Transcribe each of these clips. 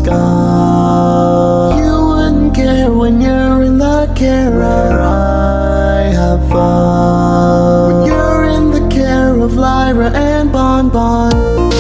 sky. You wouldn't care when you're in the care of I have fun. When you're in the care of Lyra and Bon Bon.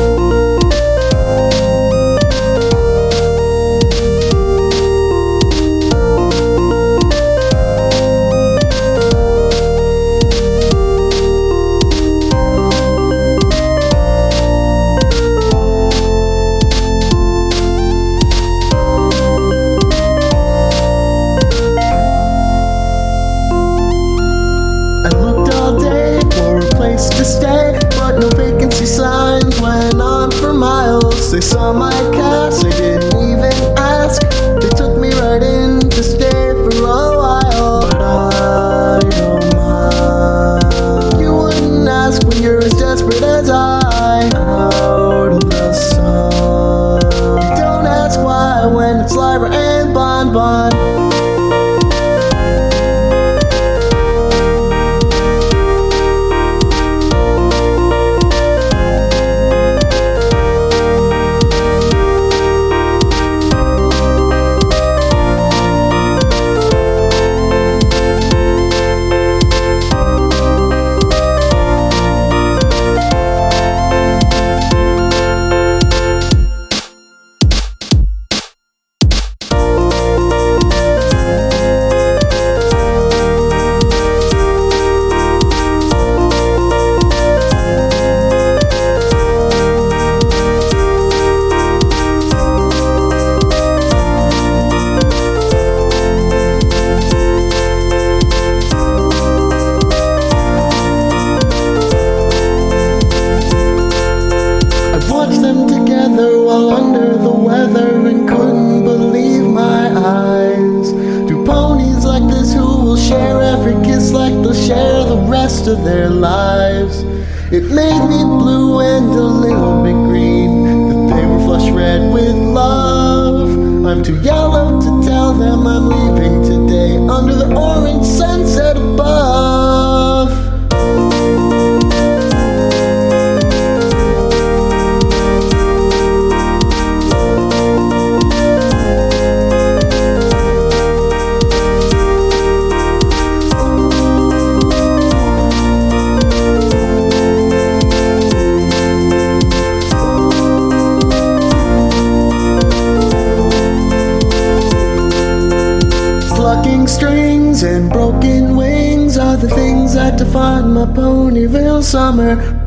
To stay, but no vacancy signs went on for miles. They saw my cast, they didn't even ask. They took me right in to stay for a while. But I don't mind. You wouldn't ask when you're as desperate as I. Out of the sun. Don't ask why when it's Lyra and Bon Bon. While under the weather and couldn't believe my eyes. Do ponies like this who will share every kiss like they'll share the rest of their lives. It made me blue and a little bit green, that they were flush red with love. I'm too yellow to tell them I'm leaving today under the orange sunset above. Plucking strings and broken wings are the things that define my Ponyville summer.